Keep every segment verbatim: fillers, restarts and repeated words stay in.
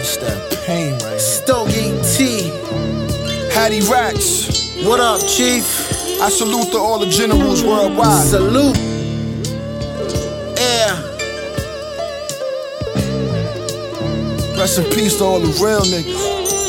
It's that pain right here. Stogie T. Hattie Racks. What up, Chief? I salute to all the generals worldwide. Salute. Yeah. Rest in peace to all the real niggas.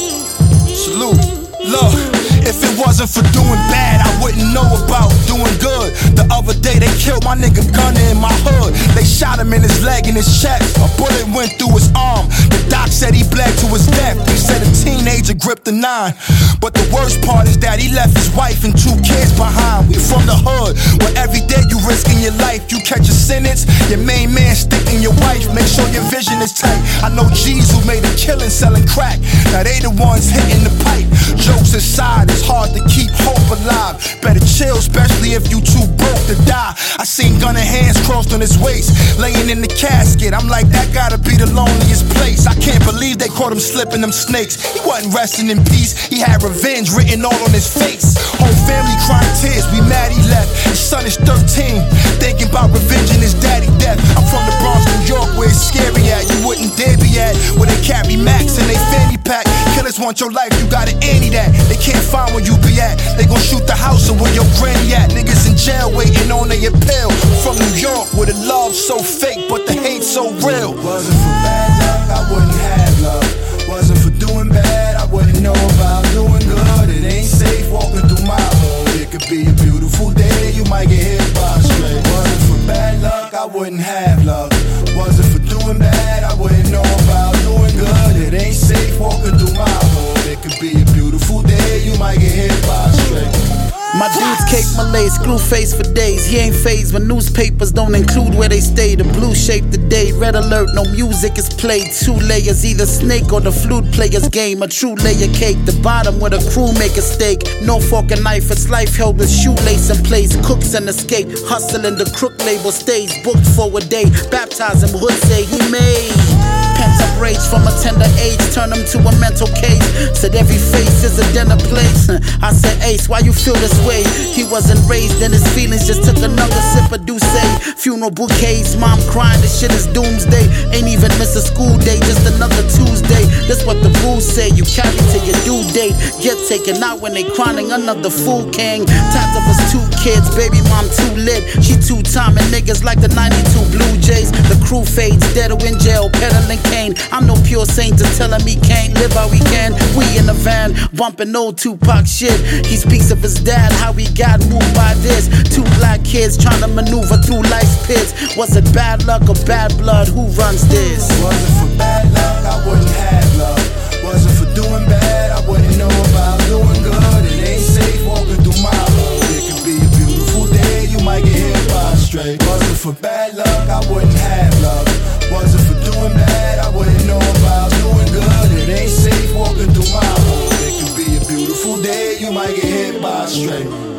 Salute. Look, if it wasn't for doing bad, I wouldn't know about doing good. The other day they killed my nigga Gunner in my hood. They shot him in his leg and his chest. A bullet went through his arm. The doc said he bled to his death. He said a teenager gripped the nine. But the worst part is that he left his wife and two kids behind. We from the hood, where every day you risking your life. You catch a sentence, your main man sticking your wife. Make sure your vision is tight. I know G's who made a killing selling crack. Now they the ones hitting the pipe. Jokes aside, it's hard to keep hope alive. Better chill, especially if you too broke to die. I seen Gunner hands crossed on his waist, laying in the casket. I'm like, that gotta be the loneliest place. I can't believe they caught him slipping them snakes. He wasn't resting in peace, he had revenge written all on his face. Whole family crying tears, we mad he left. His son is thirteen, thinking about revenge and his daddy death. I'm from the Bronx, New York, where it's scary at. You wouldn't dare be at, where they carry Max and they fanny pack. Killers want your life, you gotta anti that. They can't find where you be at. They gon' shoot the house or where your granny at. Niggas in jail waiting on their appeal. From New York, where the love so fake, but the hate so real. Wasn't for bad luck, I wouldn't have love. Wasn't for doing bad, I wouldn't know about doing good. It ain't safe walking through my hood. It could be a beautiful day, you might get hit by a stray. Wasn't for bad luck, I wouldn't have love. Wasn't for doing bad, I wouldn't know about doing good. It ain't safe walking through my hood. It could be a beautiful day, you might get hit by a stray. My dudes cake Malay, screw face for days. He ain't phased when newspapers don't include where they stay. The blue shape the day, red alert, no music is played. Two layers, either snake or the flute player's game. A true layer cake, the bottom where the crew make a steak. No fork and knife, it's life held with shoelace in place. Cooks and escape, hustling the crook label stays. Booked for a day, baptize him, hood say he made. Pent up rage from a tender age, turn him to a mental case. Said every face is a dinner place. I said, Ace, why you feel this way? He wasn't raised and his feelings just took another sip of Douce. Funeral bouquets, mom crying, this shit is doomsday. Ain't even miss a school day, just another Tuesday. That's what the rules say, you carry to your due date. Get taken out when they crying, another fool king. Times of us two kids, baby mom too lit. She two-timing niggas like the ninety-two Blue Jays. The crew fades, dead or in jail, peddling cane. I'm no pure saint to tell him he can't live how he can. We in the van, bumping old Tupac shit. He speaks of his dad, how he got moved by this. Two black kids trying to maneuver through life's pits. Was it bad luck or bad blood? Who runs this? Wasn't for bad luck, I wouldn't have love. Wasn't for doing bad, I wouldn't know about doing good. It ain't safe walking through my hood. It could be a beautiful day, you might get hit by a stray. Wasn't for bad luck, I wouldn't have love. Wasn't for doing bad, I wouldn't know about doing good. It ain't safe walking through my hood. It could be a beautiful day, you might get hit by a stray.